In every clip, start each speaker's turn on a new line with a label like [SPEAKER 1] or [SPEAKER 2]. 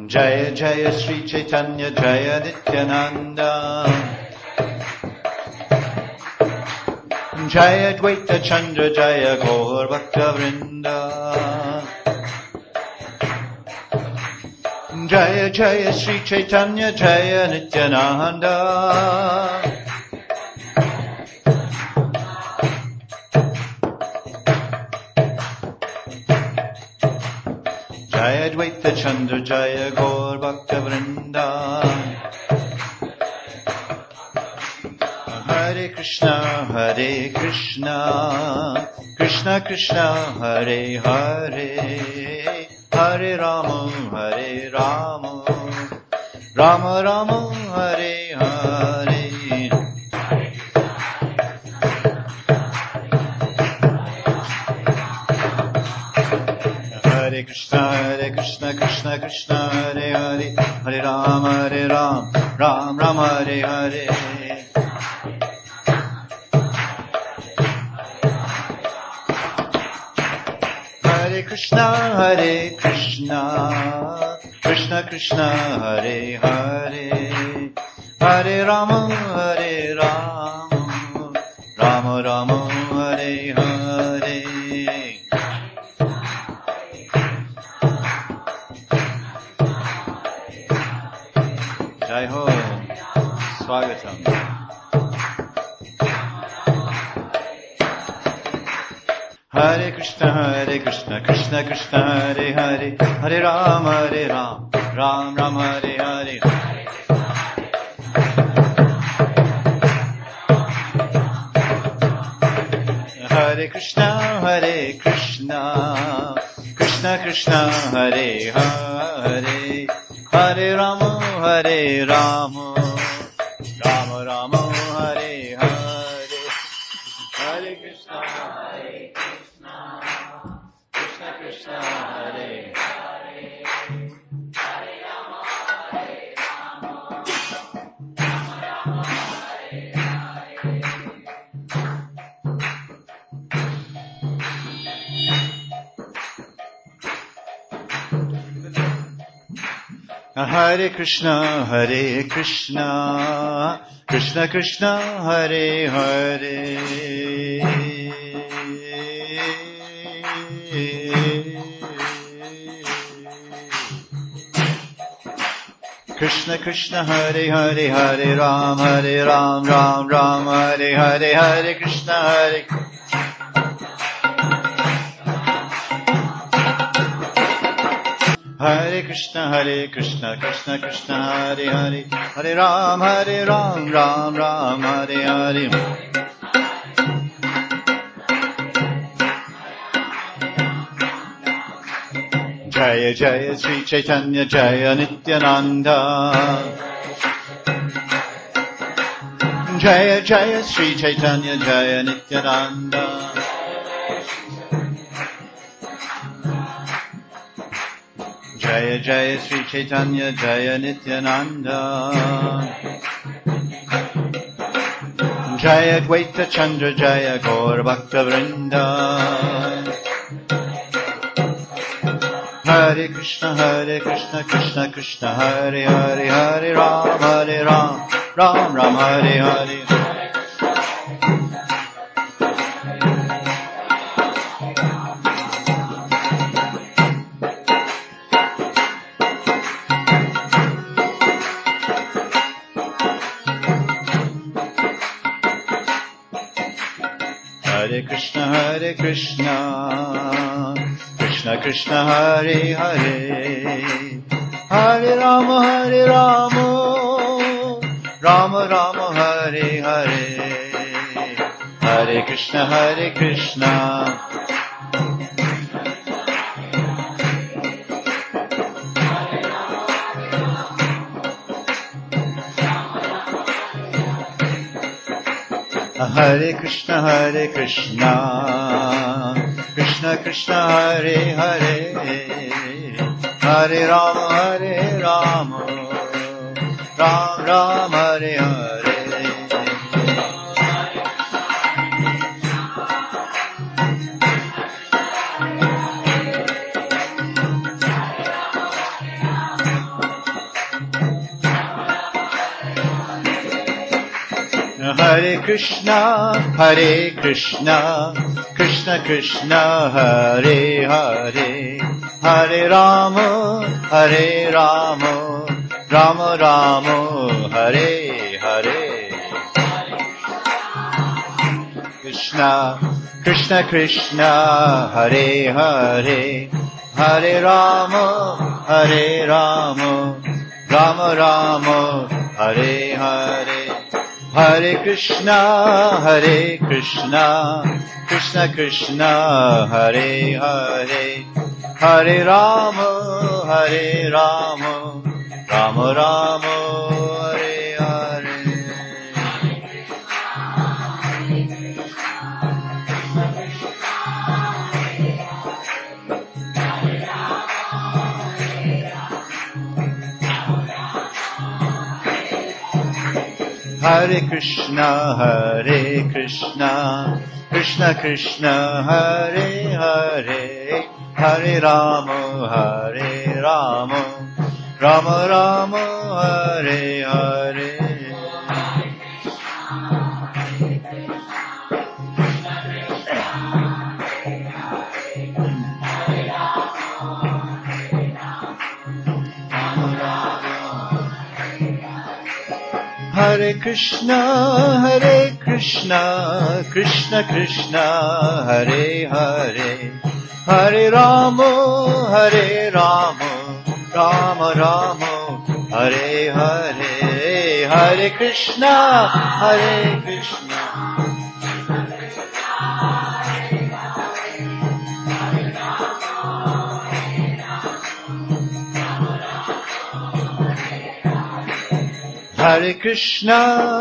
[SPEAKER 1] Jaya Jaya Sri Chaitanya Jaya Nityananda Jaya Dvaita Chandra Jaya Gaur Bhakta Vrinda Jaya Jaya Sri Chaitanya Jaya Nityananda Jaya Dvaita Chandra Jaya Gaur Bhakta Vrinda Hare Krishna Krishna Krishna Hare Hare Hare Rama Rama Rama Hare Hare Hare Krishna Krishna Krishna Hare Hare Hare Rama Ram Ram Hare Hare Hare Krishna Krishna Krishna Hare Hare Hare Rama Rama Rama Hare Hare Jai Ho, Swagatam. Hare Krishna, Krishna Krishna, Hare Hare, Hare Ram, Ram Ram, Hare Hare. Hare Krishna, Krishna Krishna, Hare Hare, Hare Rama, Rama Rama, Hare Hare. Hare Krishna, Krishna Krishna, Hare Hare, Hare Rama, Rama Rama, Hare Hare. Hare Krishna, Krishna Krishna, Hare Hare. Krishna Krishna, Hare Hare, Hare Ram, Ram Ram, Hare Hare, Hare Krishna, Hare Hare Krishna, Krishna Krishna, Hare Hare, Hare Ram, Ram Ram, Hare Hare. Jaya Jaya Sri Chaitanya Jaya Nityananda Jaya Jaya Sri Chaitanya Jaya Nityananda Jaya Jaya Sri Chaitanya Jaya Nityananda Jaya Dvaita Chandra Jaya Gaur Bhakta Vrinda Hare Krishna, Krishna Krishna, Hare Hare, Hare Ram, Ram Ram, Hare Hare. Hare Krishna, Krishna Krishna, Hare Hare, Hare Rama, Rama Rama, Hare Hare, Hare Krishna. Hare Krishna, Krishna Krishna, Hare Hare, Hare Rama, Ram Ram, Hare Hare. Hare Krishna, Krishna Krishna, Hare Hare, Hare Rama, Rama Rama, Hare Hare. Krishna Krishna, Hare Hare, Hare Rama, Rama Rama, Hare Hare. Hare Krishna, Krishna Krishna, Hare Hare, Hare Rama, Rama Rama, Hare Hare. Hare Krishna, Krishna Krishna, Hare Hare, Hare Rama, Rama Rama, Hare Hare. Hare Krishna, Krishna Krishna, Hare Hare, Hare Rama, Rama Rama, Hare Hare. Hare Krishna, Krishna. Hare Krishna,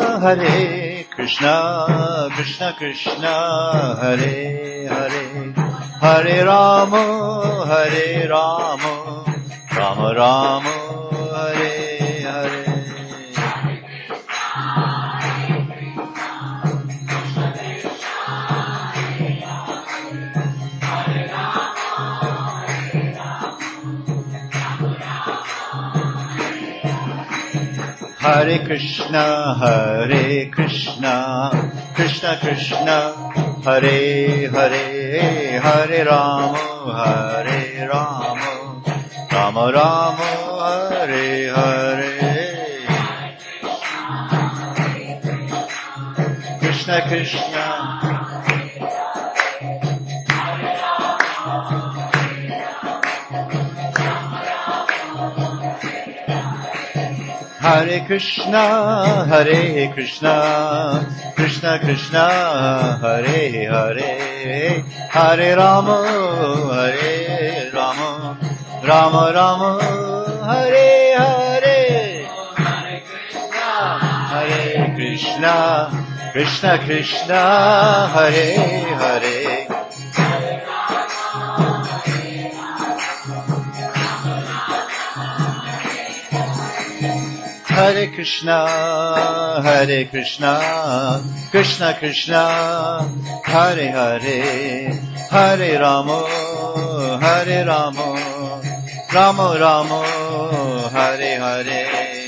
[SPEAKER 1] Krishna Krishna, Hare Hare, Hare Rama, Rama Rama, Hare Hare. Hare Krishna, Krishna Krishna, Hare Hare, Hare Rama, Rama Rama, Hare Hare. Krishna Krishna. Hare Krishna, Krishna Krishna, Hare Hare, Hare Rama, Rama Rama, Hare Hare. Hare Krishna, Krishna Krishna, Hare Hare. Hare Krishna, Krishna Krishna, Hare Hare, Hare Rama, Rama Rama, Hare Hare.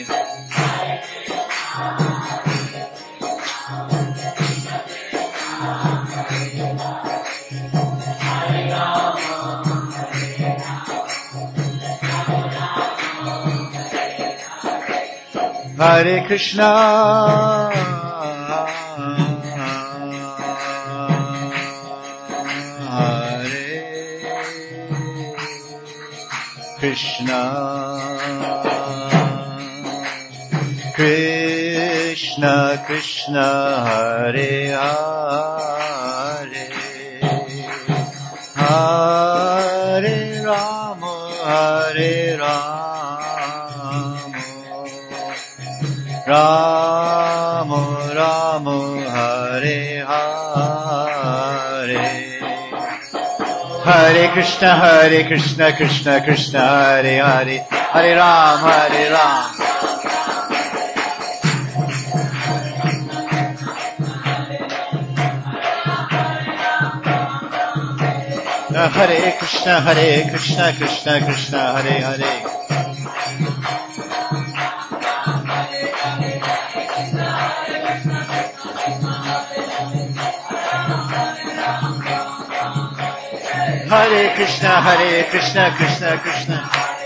[SPEAKER 1] Hare Krishna, Hare Krishna, Krishna Krishna, Hare Hare, Hare Rama, Rama Rama, Hare Hare. Hare Krishna, Krishna Krishna, Hare Hare, Hare Ram, Hare Ram. Hare Krishna, Krishna Krishna, Hare Hare. Hare Krishna, Krishna Krishna.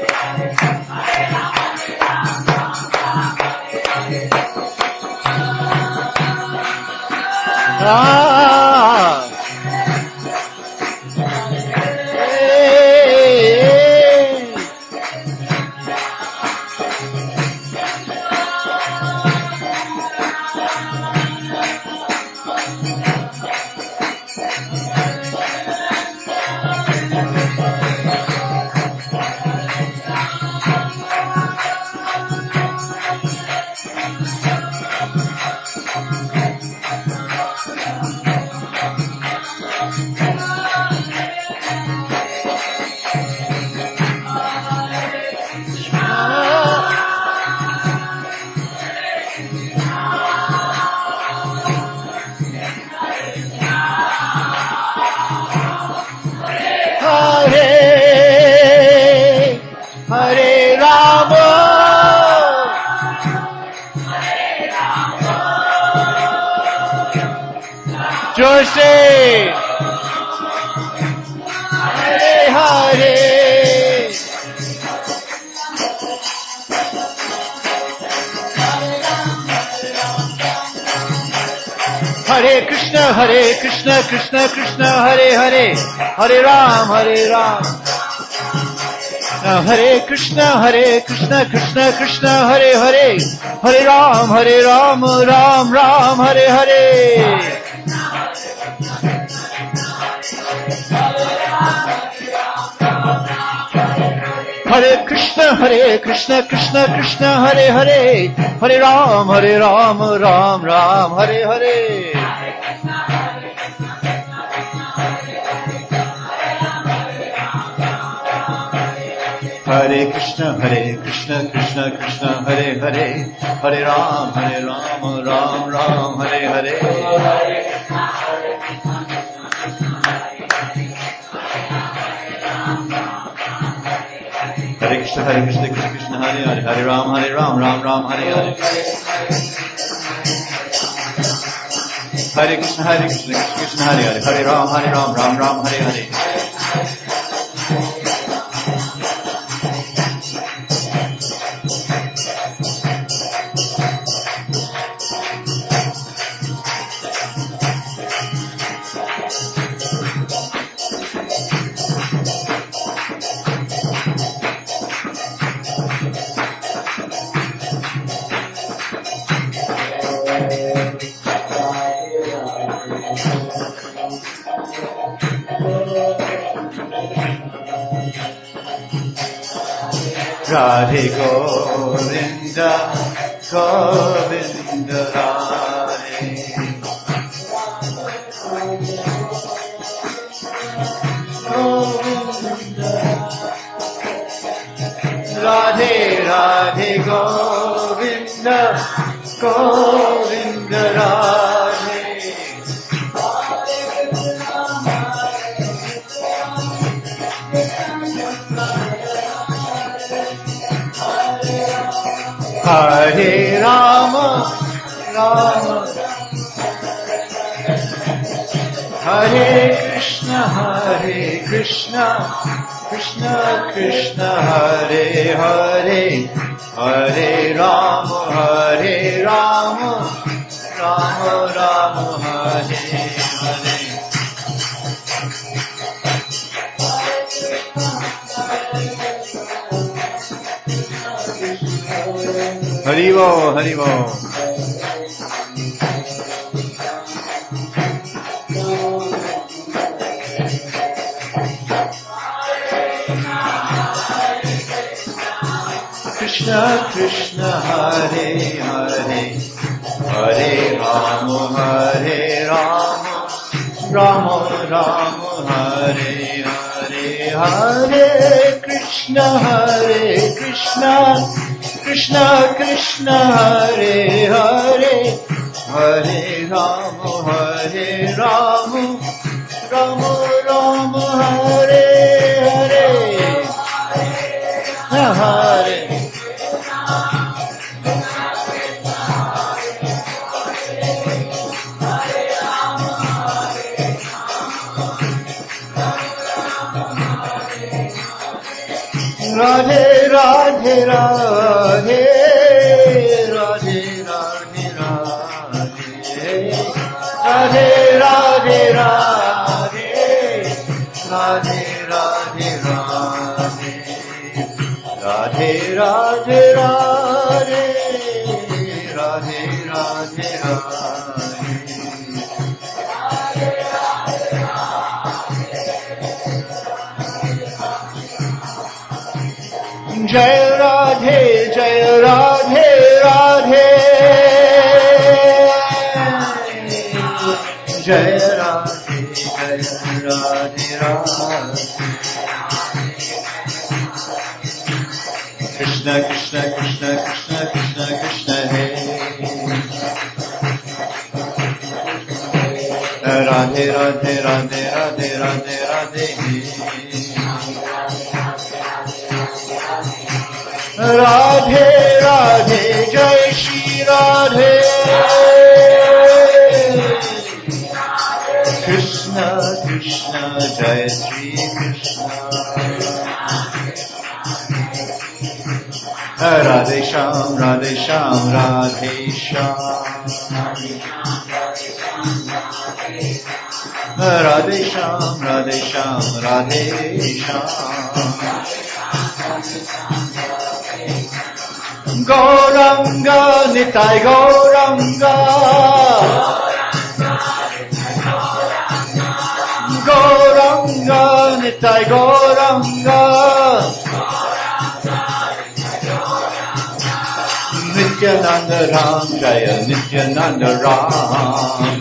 [SPEAKER 1] Ah. Hare Krishna, Krishna Krishna, Hare Hare, Hare Ram, Hare Krishna, Krishna Krishna, Hare Hare, Hare Ram, Ram Ram, Hare Hare. Hare Krishna, Krishna Krishna, Hare Hare, Hare Ram, Ram Ram, Hare Hare. Hare Krishna, Krishna Krishna, Hare Hare, Hare Ram, Ram Ram, Hare Hare. Hare Krishna, Krishna Krishna, Hare Hare, Hare Ram, Ram Ram, Hare Hare. Hare Krishna, Krishna Hare Hare, Hare Ram, Ram Ram, Hare Hare. Radhe Govinda, Govinda Radhe. Govinda. Radhe Radhe Govinda, Govinda Radhe. Hare Rama, Rama, Hare Krishna, Krishna Krishna, Hare Hare, Hare Rama, Rama Rama, Hare Hare. Haribo, Haribo. Krishna Krishna, Hare Hare, Hare Rama, Rama Rama, Hare Hare. Hare Krishna, Krishna Krishna, Hare Hare, Hare Rama, Rama Rama, Hare Hare. Hare Radhe Radhe Radhe Radhe Radhe Radhe Radhe Radhe Radhe Radhe Radhe Radhe Radhe Radhe Radhe Jai Radhe Jai Radhe Radhe Jai Radhe Jai Radhe Radhe Krishna Krishna Krishna Krishna Krishna Krishna Hey Radhe Radhe Radhe Radhe Radhe Radhe Radhe Radhe Jai Shri Radhe Krishna Krishna Jai Shri Krishna Radhe Shyam Radhe Shyam Radhe Shyam Radhe Shyam Radhe Shyam Radhe Shyam Gauranga Nitai Gauranga Gauranga Nitai Gauranga Nityananda Ram Jaya Nityananda Ram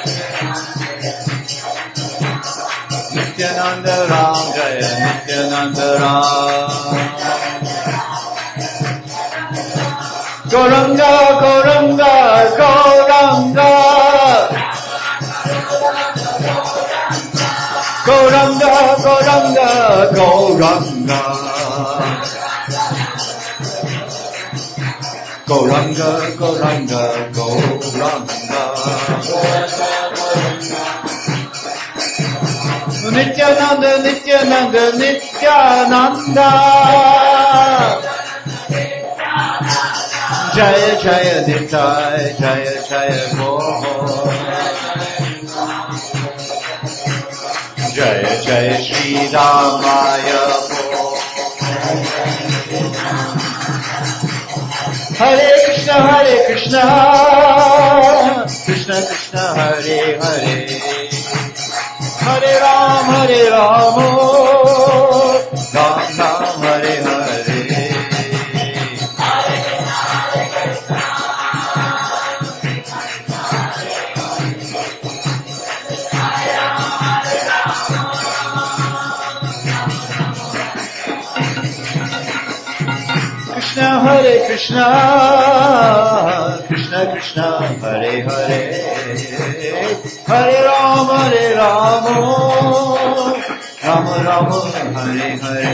[SPEAKER 1] Nityananda Ram Jaya Nityananda Ram Gauranga Gauranga Gauranga Gauranga Gauranga Gauranga Gauranga Gauranga Gauranga Nityananda Nityananda Nityananda Jaya Jaya Nitai Jaya Jaya Gaur Jaya Jaya Shri Ramaya Hare Krishna Krishna Krishna Hare Hare Hare Ram Ram Ram Hare Hare Hare Krishna Krishna Krishna Hare Hare Hare Ram Ram Ram Hare Hare